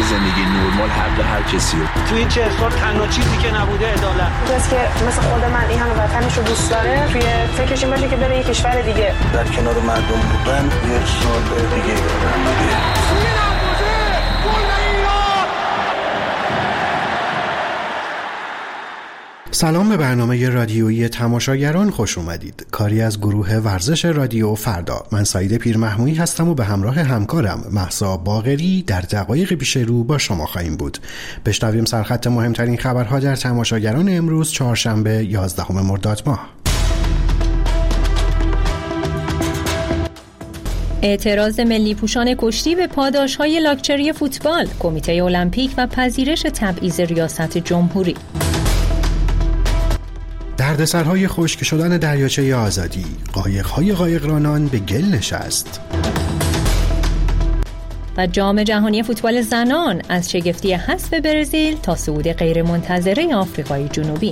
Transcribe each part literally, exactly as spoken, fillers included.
زندگی نرمال حق هر کسیه. تو این چهل سال تنها چیزی که نبوده عدالت. کسی که مثل خود من این همه وطنش رو دوست داره توی فکرش این باشه که بره یه کشور دیگه در کنار مردم بودن یک سال دیگه بودن. سلام به برنامه رادیویی تماشاگران خوش اومدید. کاری از گروه ورزش رادیو فردا. من سعید پیرمحمودی هستم و به همراه همکارم مهسا باقری در دقایق پیش رو با شما خواهیم بود. بشنویم سرخط مهمترین خبرها در تماشاگران امروز چهارشنبه یازدهم مرداد ماه. اعتراض ملی پوشان کشتی به پاداش‌های لاکچری فوتبال، کمیته المپیک و پذیرش تبعیض ریاست جمهوری. دردسرهای خشک شدن دریاچه آزادی، قایق‌های قایقرانان به گل نشست. و جام جهانی فوتبال زنان از شگفتی حذف برزیل تا صعود غیرمنتظره آفریقای جنوبی.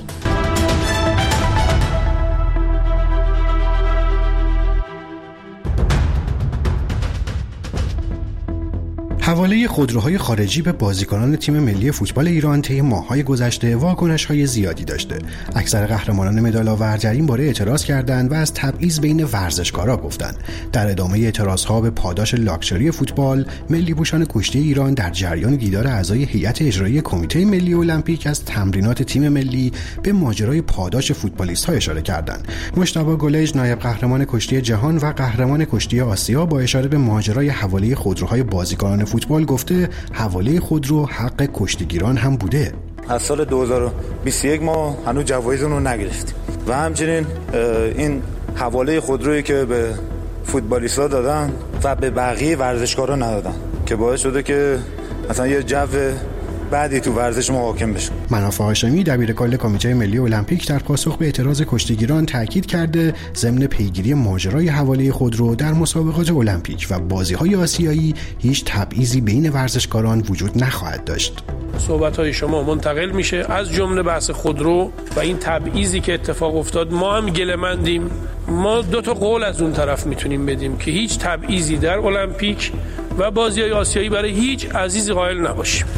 حواله خودروهای خارجی به بازیکنان تیم ملی فوتبال ایران طی ماه‌های گذشته واکنش‌های زیادی داشته. اکثر قهرمانان مدال‌آور در این باره اعتراض کردند و از تبعیض بین ورزشکارا گفتند. در ادامه اعتراضها به پاداش لاکچری فوتبال، ملی پوشان کشتی ایران در جریان دیدار اعضای هیئت اجرایی کمیته ملی المپیک از تمرینات تیم ملی به ماجرای پاداش فوتبالیست‌ها اشاره کردند. مجتبی گلیج، نایب قهرمان کشتی جهان و قهرمان کشتی آسیا، با اشاره به ماجرای حواله خودروهای بازیکنان فوتبال گفته حواله خودرو حق کشتیگیران هم بوده. از سال دو هزار و بیست و یک ما هنوز جوایز اون رو نگرفتیم و همچنین این حواله خودرویی که به فوتبالیست‌ها دادن و به بقیه ورزشکارا ندادن که باعث شده که مثلا یه جو بعدی تو ورزش ما حاکم بشه. منافع هاشمی، دبیرکل کمیته ملی المپیک، در پاسخ به اعتراض کشتیگیران تاکید کرده ضمن پیگیری ماجرای حواله خودرو در مسابقات المپیک و بازی‌های آسیایی هیچ تبعیضی بین ورزشکاران وجود نخواهد داشت. صحبت‌های شما منتقل میشه از جمله بحث خودرو و این تبعیضی که اتفاق افتاد. ما هم گله‌مندیم. ما دو تا قول از اون طرف میتونیم بدیم که هیچ تبعیضی در المپیک و بازی‌های آسیایی برای هیچ عزیزی قائل نباشیم.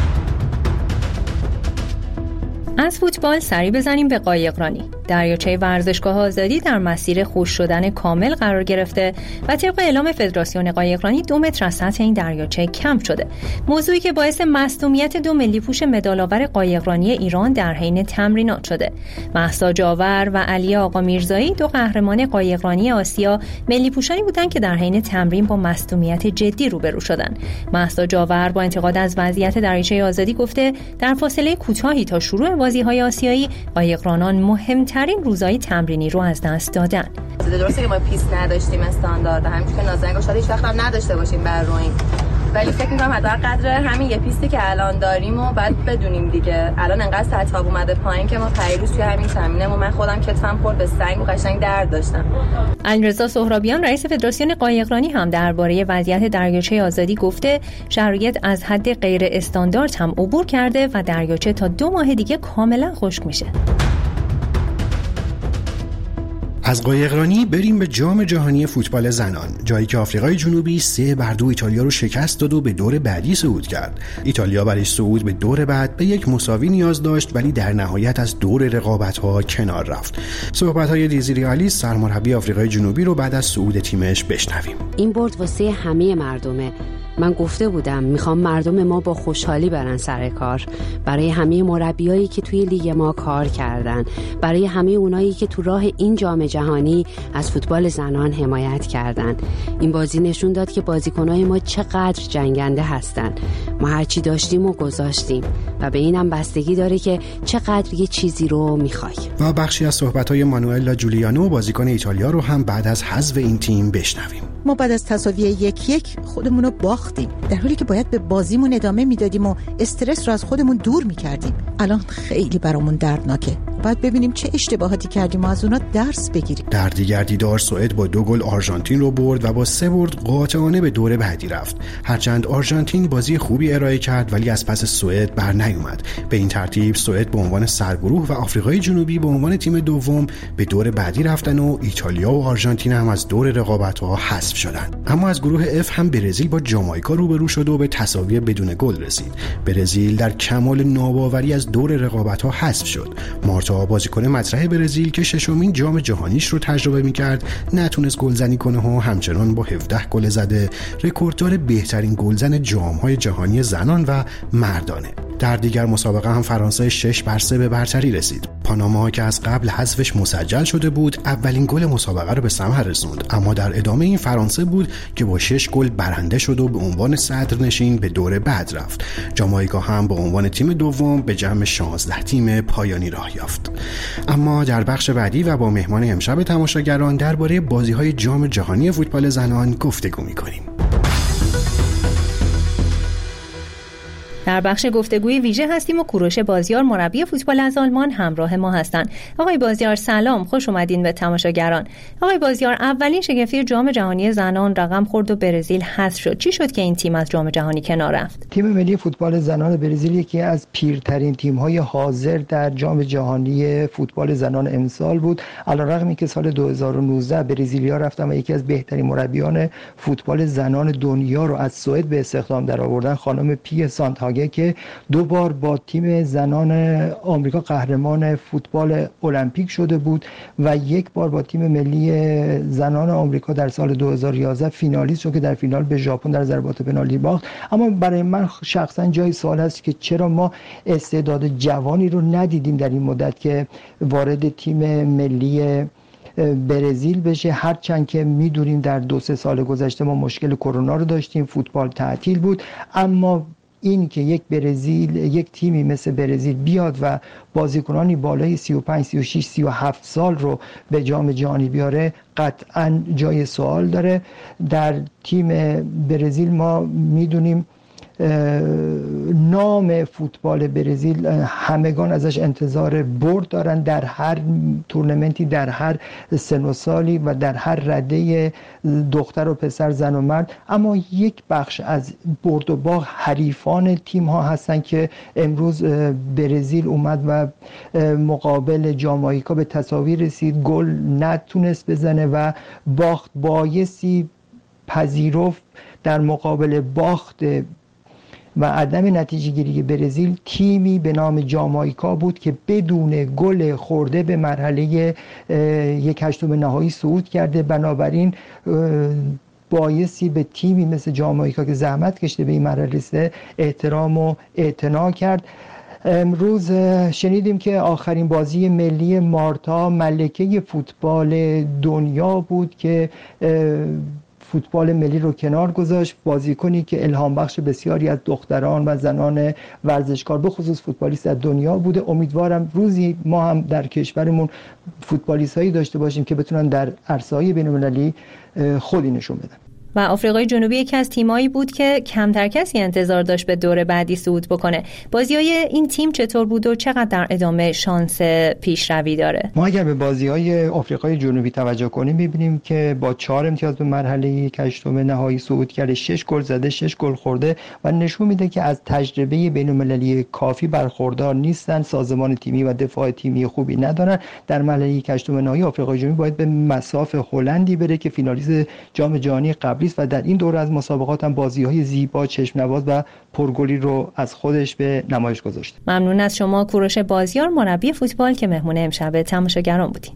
از فوتبال سری بزنیم به قایقرانی. دریاچه ورزشگاه آزادی در مسیر خشک شدن کامل قرار گرفته و طبق اعلام فدراسیون قایقرانی دو متر از سطح این دریاچه کم شده. موضوعی که باعث مصدومیت دو ملی پوش مدال‌آور قایقرانی ایران در حین تمرینات شده. مهسا جاور و علی آقا میرزایی، دو قهرمان قایقرانی آسیا، ملی پوشانی بودند که در حین تمرین با مصدومیت جدی روبرو شدند. مهسا جاور با انتقاد از وضعیت دریاچه آزادی گفته در فاصله کوتاهی تا شروع بازی‌های آسیایی قایقرانان مهم ترین روزهای تمرینی رو از دست دادن. درسته که ما پیست نداشتیم استاندارد، همین که نازنین شاید هیچ وقت هم نداشته باشیم بر روین، ولی فکر می‌کنم حداقل قدر همین یه پیستی که الان داریم و بعد بدونیم دیگه. الان انقدر سطح آب اومده پایین که ما پیروز توی همین زمینه و من خودم کتفم خورد به سنگ و قشنگ درد داشتم. علیرضا سهرابیان، رئیس فدراسیون قایقرانی، هم درباره وضعیت دریاچه آزادی گفته شرایط از حد غیر استاندارد هم عبور کرده و دریاچه تا دو ماه دیگه کاملا خشک میشه. از قایقرانی بریم به جام جهانی فوتبال زنان، جایی که آفریقای جنوبی سه بر دو ایتالیا رو شکست داد و به دور بعدی صعود کرد. ایتالیا برای صعود به دور بعد به یک مساوی نیاز داشت، ولی در نهایت از دور رقابت‌ها کنار رفت. صحبت‌های دیزیری آلیس، سرمربی آفریقای جنوبی، رو بعد از صعود تیمش بشنویم. این برد واسه همه مردمه. من گفته بودم میخوام مردم ما با خوشحالی برن سر کار، برای همه مربیایی که توی لیگ ما کار کردن، برای همه اونایی که تو راه این جام جهانی از فوتبال زنان حمایت کردن. این بازی نشون داد که بازیکنای ما چقدر جنگنده هستن. ما هرچی داشتیم و گذاشتیم و به اینم بستگی داره که چقدر یه چیزی رو میخوای. و بخشی از صحبت‌های مانوئلا جولیانو، بازیکن ایتالیا، رو هم بعد از حذف این تیم بشنویم. ما بعد از تساوی یک یک خودمون رو باختیم، در حالی که باید به بازیمون ادامه میدادیم و استرس رو از خودمون دور میکردیم. الان خیلی برامون دردناکه. باید ببینیم چه اشتباهاتی کردیم و از اونا درس بگیریم. در دیگر دیدار سوئد با دو گل آرژانتین رو برد و با سه برد قاطعانه به دور بعدی رفت. هرچند آرژانتین بازی خوبی ارائه کرد ولی از پس سوئد بر نیومد. به این ترتیب سوئد به عنوان سرگروه و آفریقای جنوبی به عنوان تیم دوم به دور بعدی رفتن و ایتالیا و آرژانتین هم از دور رقابت‌ها حذف شدند. اما از گروه اف هم برزیل با جامائیکا روبرو شد و به تساوی بدون گل رسید. برزیل در کمال ناباوری از دور رقابت‌ها حذف شد. مارتا بازیکن مطرح برزیل که ششمین جام جهانیش رو تجربه می‌کرد نتونست گلزنی کنه و همچنان با هفده گل زده رکورددار بهترین گلزن جام‌های جهانی زنان و مردانه. در دیگر مسابقه هم فرانسه شش بر سه به برتری رسید. پاناما که از قبل حذفش مسجل شده بود اولین گل مسابقه رو به ثمر رسوند، اما در ادامه این فرانسه بود که با شش گل برنده شد و به عنوان صدرنشین به دور بعد رفت. جامائیکا هم به عنوان تیم دوم به جمع شانزده تیم پایانی راه یافت. اما در بخش بعدی و با مهمان امشب تماشاگران درباره بازی‌های جام جهانی فوتبال زنان گفتگو می‌کنیم. در بخش گفتگوی ویژه هستیم و کوروش بازیار مربی فوتبال از آلمان همراه ما هستند. آقای بازیار سلام، خوش اومدین به تماشاگران. آقای بازیار، اولین شگفتی جام جهانی زنان رقم خورد و برزیل حذف شد. چی شد که این تیم از جام جهانی کنار رفت؟ تیم ملی فوتبال زنان برزیل یکی از پیرترین تیم‌های حاضر در جام جهانی فوتبال زنان امسال بود. علیرغمی که سال دو هزار و نوزده برزیلیا رفتن و یکی از بهترین مربیان فوتبال زنان دنیا رو از سوئد به استخدام درآوردن، خانم پی سانتاگه که دو بار با تیم زنان آمریکا قهرمان فوتبال المپیک شده بود و یک بار با تیم ملی زنان آمریکا در سال دو هزار و یازده فینالیست شد که در فینال به ژاپن در ضربات پنالتی باخت. اما برای من شخصا جای سوال است که چرا ما استعداد جوانی رو ندیدیم در این مدت که وارد تیم ملی برزیل بشه، هرچند که میدونیم در دو سه سال گذشته ما مشکل کرونا رو داشتیم، فوتبال تعطیل بود، اما این که یک برزیل یک تیمی مثل برزیل بیاد و بازیکنانی بالای سی و پنج سی و شش سی و هفت سال رو به جام جهانی بیاره قطعا جای سوال داره. در تیم برزیل ما میدونیم نام فوتبال برزیل همگان ازش انتظار برد دارن در هر تورنمنتی، در هر سن و سالی و در هر رده دختر و پسر، زن و مرد، اما یک بخش از برد و باخت حریفان تیم ها هستن که امروز برزیل اومد و مقابل جامائیکا به تساوی رسید، گل نتونست بزنه و باخت. بایستی پذیرفت در مقابل باخت و عدم نتیجه گیری برزیل تیمی به نام جامائیکا بود که بدون گل خورده به مرحله یک هشتم نهایی صعود کرده. بنابراین بایستی به تیمی مثل جامائیکا که زحمت کشیده به این مرحله رسیده احترام و اعتنا کرد. امروز شنیدیم که آخرین بازی ملی مارتا ملکه فوتبال دنیا بود که فوتبال ملی رو کنار گذاشت، بازیکنی که الهام بخش بسیاری از دختران و زنان ورزشکار به خصوص فوتبالیست از دنیا بوده. امیدوارم روزی ما هم در کشورمون فوتبالیست هایی داشته باشیم که بتونن در عرصه‌های بین‌المللی خودی نشون بدن. و آفریقای جنوبی یکی از تیمایی بود که کمتر کسی انتظار داشت به دور بعدی صعود بکنه. بازی‌های این تیم چطور بود و چقدر در ادامه شانس پیشروی داره؟ ما اگر به بازی‌های آفریقای جنوبی توجه کنیم می‌بینیم که با چهار امتیاز به مرحله هشتم نهایی صعود کرده، شش گل زده، شش گل خورده و نشون میده که از تجربه بین‌المللی کافی برخوردار نیستن، سازمان تیمی و دفاع تیمی خوبی ندارن. در مرحله هشتم نهایی آفریقای جنوبی باید به مصاف هلندی بره که فینالیست جام جهانی قبلی و در این دوره از مسابقات هم بازی‌های زیبا، چشم‌نواز و پرگلی رو از خودش به نمایش گذاشت. ممنون از شما کوروش بازیار مربی فوتبال که مهمون امشب تماشاگران بودین.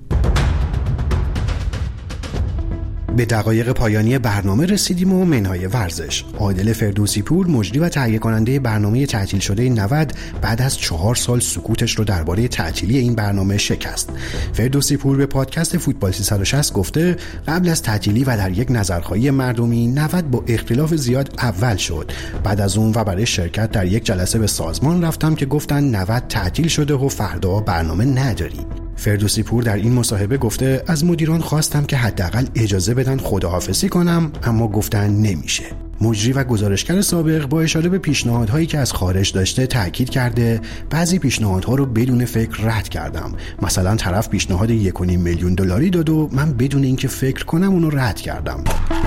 به دقایق پایانی برنامه رسیدیم و منهای ورزش. عادل فردوسی پور مجری و تهیه کننده برنامه تعطیل شده نود بعد از چهار سال سکوتش رو درباره تعطیلی این برنامه شکست. فردوسی پور به پادکست فوتبال سیصد و شصت گفته قبل از تعطیلی و در یک نظرخواهی مردمی نود با اختلاف زیاد اول شد. بعد از اون و برای شرکت در یک جلسه به سازمان رفتم که گفتن نود تعطیل شده و فردا برنامه نداری. فردوسی پور در این مصاحبه گفته از مدیران خواستم که حداقل اجازه بدن خداحافظی کنم اما گفتن نمیشه. مجری و گزارشگر سابق با اشاره به پیشنهادهایی که از خارج داشته تاکید کرده بعضی پیشنهادها رو بدون فکر رد کردم. مثلا طرف پیشنهاد یک و نیم میلیون دلاری داد و من بدون اینکه فکر کنم اونو رد کردم.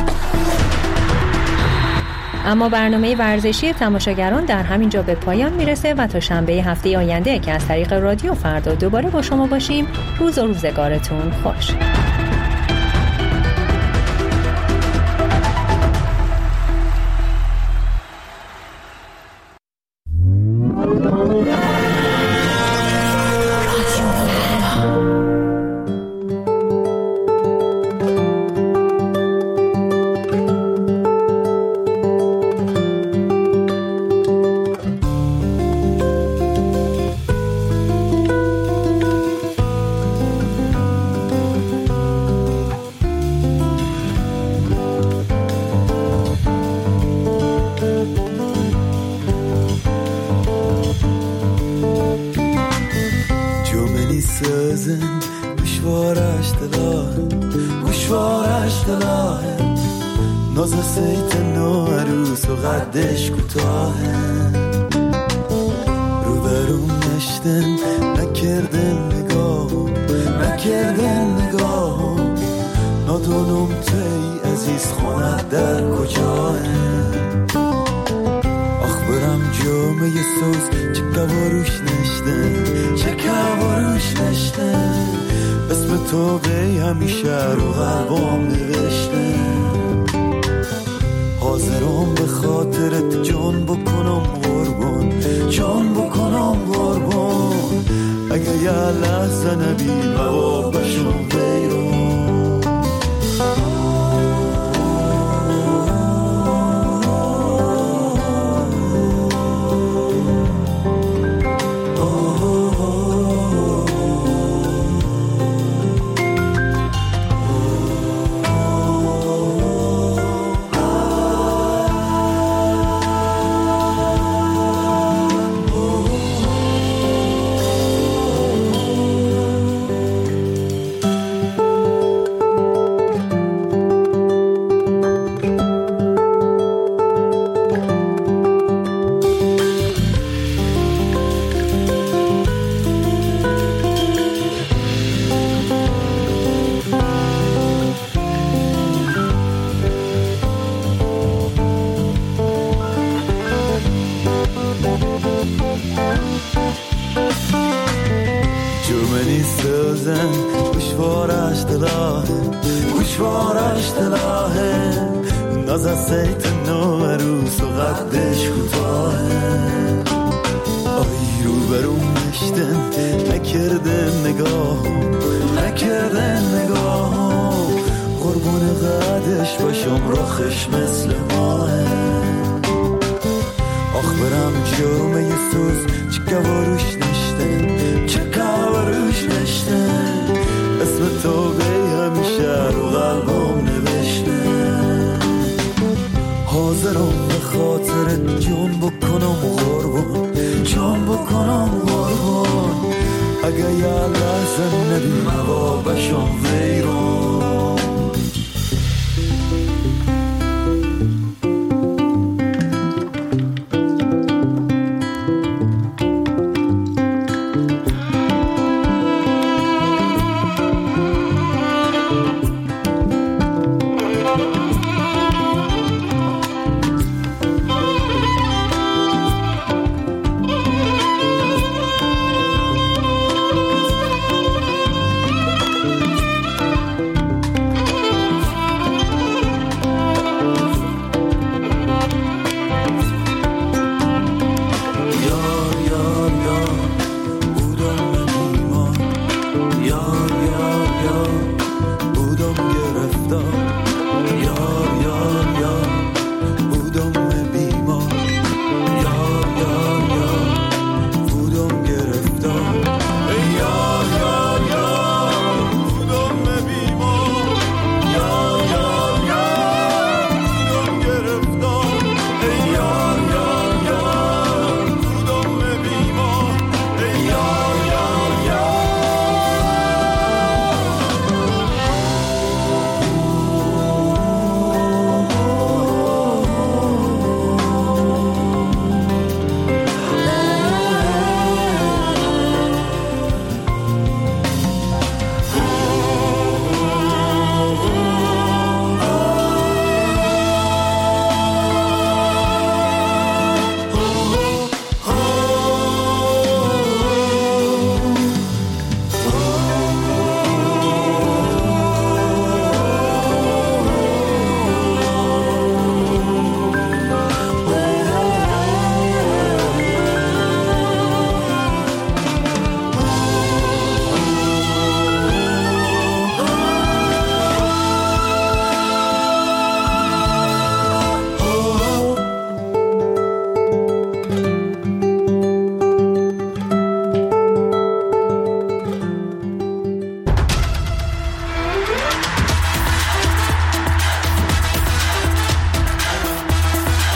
اما برنامه ورزشی تماشاگران در همین جا به پایان میرسه و تا شنبه هفته آینده که از طریق رادیو فردا دوباره با شما باشیم، روز و روزگارتون خوش.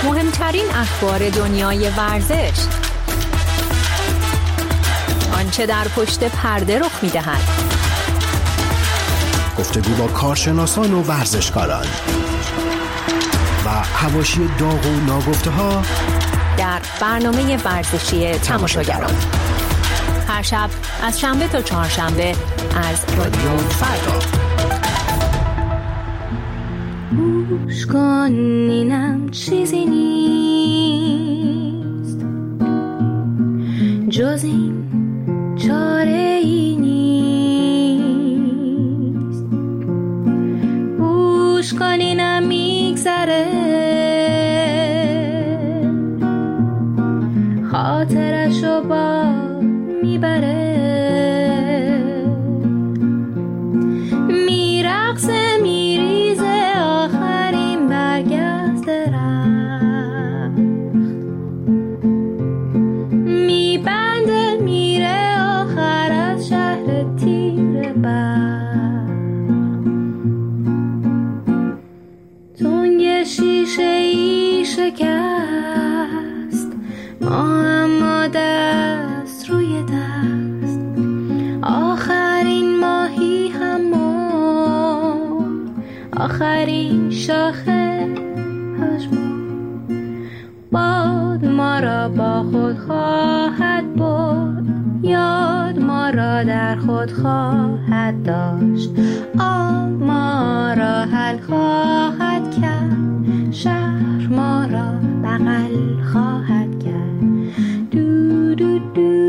مهمترین اخبار دنیای ورزش، آنچه در پشت پرده رخ می‌دهد، گفتگو با کارشناسان و ورزشکاران و حواشی داغ و ناگفته‌ها در برنامه ورزشی تماشاگران. هر شب از شنبه تا چهارشنبه از رادیو فردا. گوش کن اینم چیزی نیست جز این چاره ای نیست. گوش کن اینم میگذره خاطرشو با میبره میرقصه میریزه آخرین برگشت رخت میبنده میره آخر از شهر تیر برق. تنگ شیشه ای شکست ما اما دست روی دست آخرین ماهی همون آخرین شاخه پژمرد باد ما را با خود خواهد برد یاد ما را در خود خواهد داشت آب ما را حل خواهد کرد شهر ما را بغل خواهد کرد. دو دو دو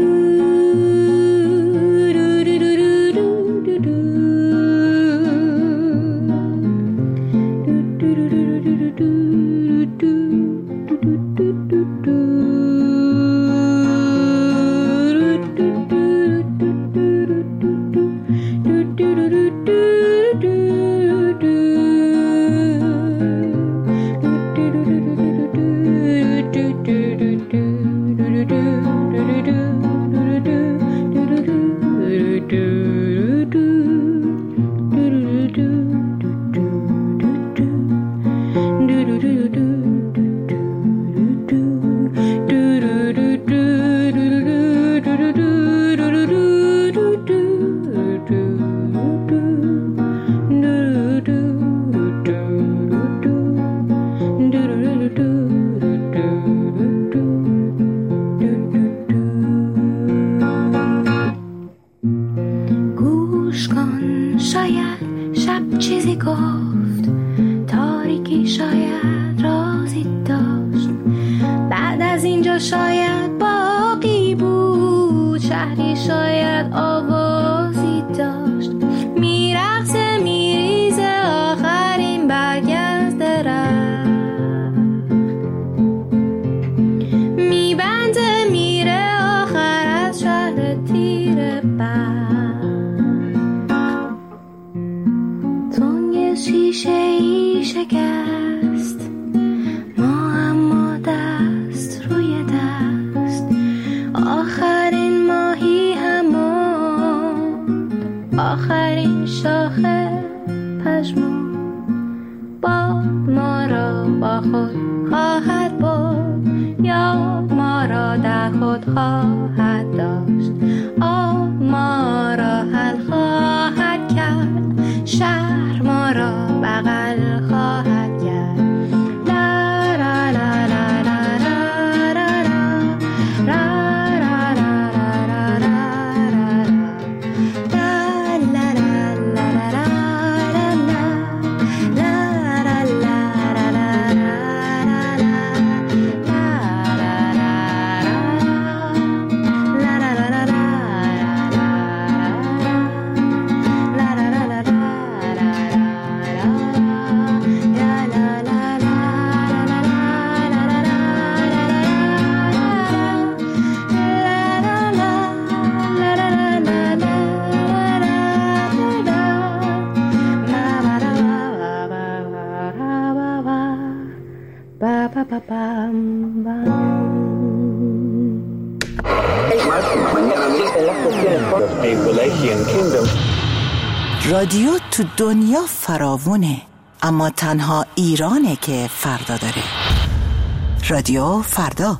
رادیو تو دنیا فراوونه، اما تنها ایرانه که فردا داره. رادیو فردا.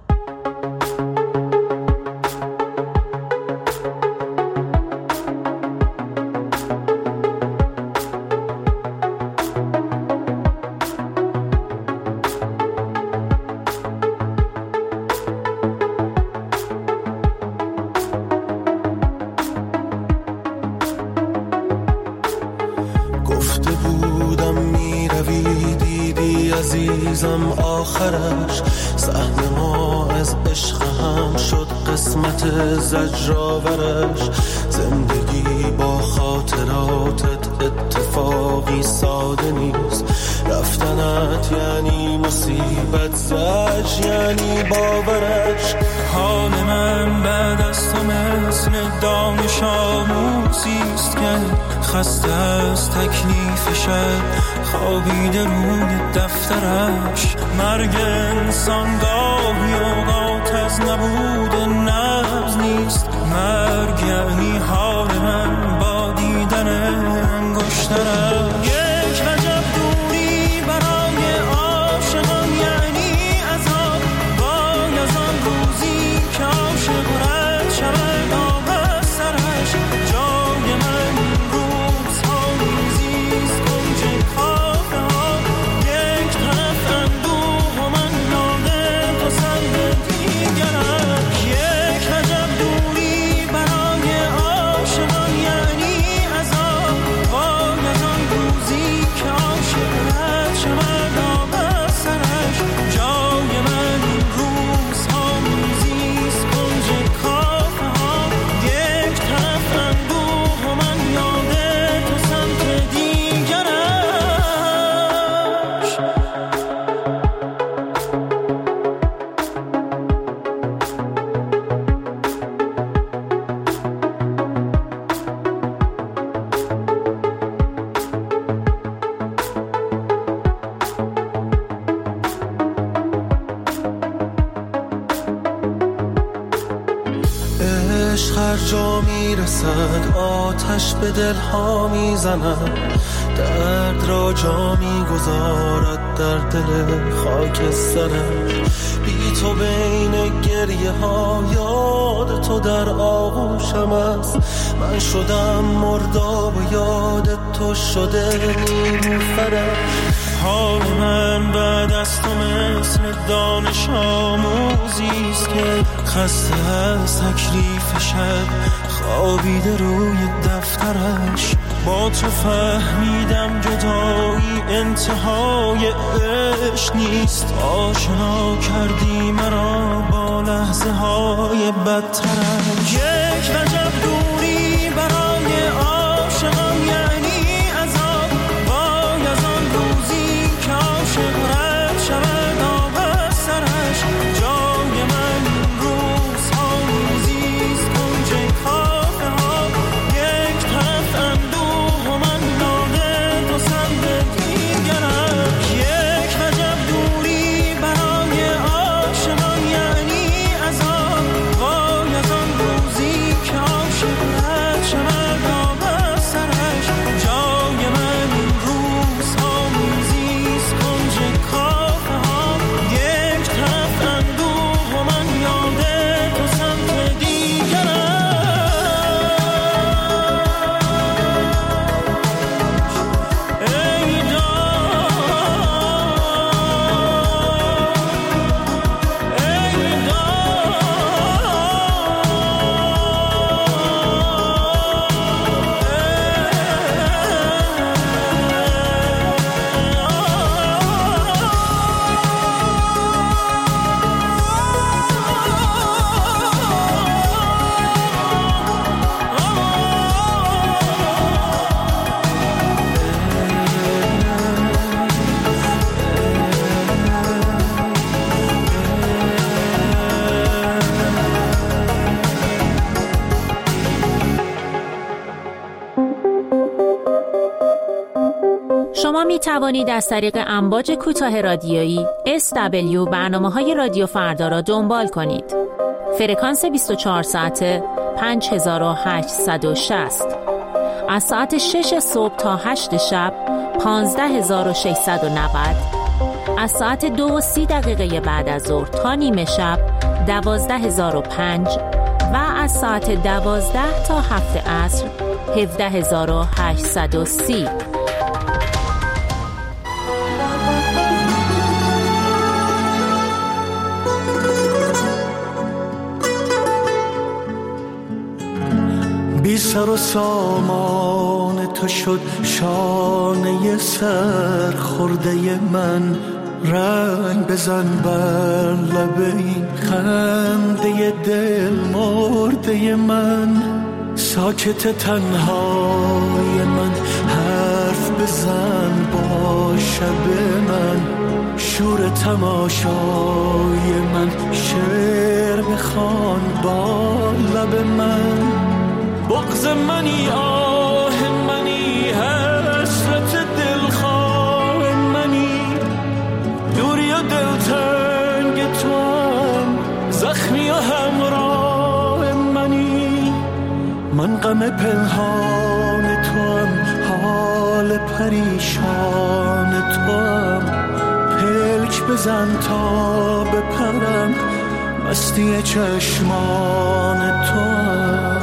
عزیزم آخرش صحنه ما از عشق هم شد قسمت زجرآورش. زندگی با خاطراتت اتفاقی ساده نیست. رفتنت یعنی مصیبت، زج یعنی باورش. حال من بعد از تو مثل دانش آموزیست که خسته از تکلیف شد خوابیده روی دفترش. مرگ انسان گاهی اوقات از نبود نبض نیست. مرگ یعنی حال من با دیدن انگشترش. یک وجب دوری برای عاشقان یعنی عذاب. وای از آن روزی که عاشق رد شود آب از سرش. جای من روزها میزیست کنج کافه ها. یک طرف اندوه و من یادم تو سر دیگرم. یک وجب دوری برای عاشقان یعنی عذاب. وای از آن روزی که عاشق رد شود آب از سرش. جای من روزها میزیست کنج کافه ها. یک طرف اندوه و من یادم تو سمت دیگرش. عشق هر جا میرسد آتش به دلها میزند. درد را جا میگذارد در دل خاکسترش. بی تو بین گریه ها یاد تو در آغوشم است. من شدم مرداب و یاد تو شده نیلوفرش. حال من بعد از تو مثل دانش آموزیست که خسته از تکلیف شب خوابیده روی دفترش. با تو فهمیدم جدایی انتهای عشق نیست. آشنا کردی مرا با لحظه های بدترش. یک وجب دوری برای عاشقان یعنی عذاب. وای از آن روزی که عاشق رد شود آب از سرش. جای من روزها میزیست کنج کافه ها. یک طرف اندوه و من یادم تو سمت دیگرم. یک وجب دوری برای عاشقان یعنی عذاب. وای از آن روزی که عاشق رد شود آب از سرش. جای من روزها میزیست کنج کافه ها. یک طرف اندوه و من یادم تو سمت دیگرم. ای داد ای شما می توانید از طریق امواج کوتاه رادیویی اس دبلیو برنامه‌های رادیو فردا را دنبال کنید. فرکانس بیست و چهار ساعته پنج هزار و هشتصد و شصت. از ساعت شش صبح تا هشت شب پانزده هزار و ششصد و نود. از ساعت دو و سی دقیقه بعد از ظهر تا نیمه شب دوازده هزار و پنج و از ساعت دوازده تا هفت عصر هفده هزار و هشتصد و سی. بی سر و سامان تو شد شانه سر خورده من، رنگ بزن بر لب این خنده دل مرده من. ساکت تنهای من حرف بزن با شب من، شور تماشای من شعر بخوان با لب من. بغض منی آه منی حسرت دلخواه منی، دوری و دلتنگ تو هم زخمی و همراه منی. من غم پنهان تو هم حال پریشان تو هم، پلک بزن تا بپرم مستی چشمان تو هم.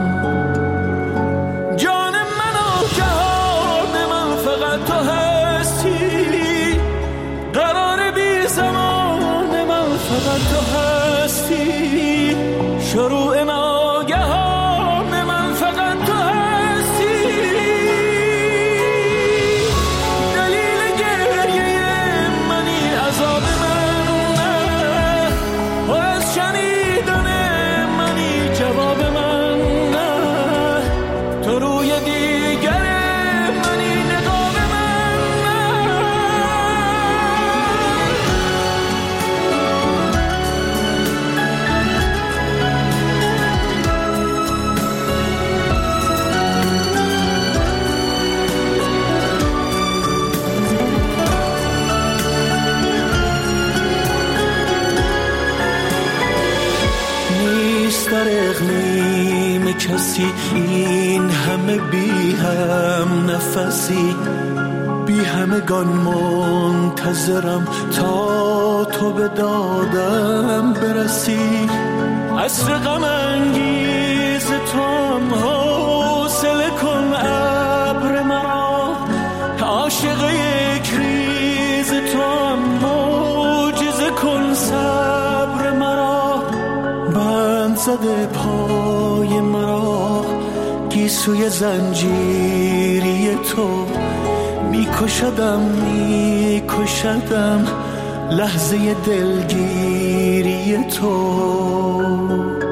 تو هستی قرار بی زمان من، فقط تو هستی شروع ناگهان من، فقط تو هستی دلیل گریه منی، عذاب من نه و از شنیدن منی جواب من نه. تو روی دیگر در اقلیم کسی این همه بی هم نفسی، بی همگان منتظرم تا تو به دادم برسی. عصر غم انگیز تو هم حوصله کن ابر مرا، عاشق یک ریز تو هم معجزه کن صبر مرا. بند زده پای مرا گیسوی زنجیری تو، میکشدم میکشدم لحظه دلگیری تو.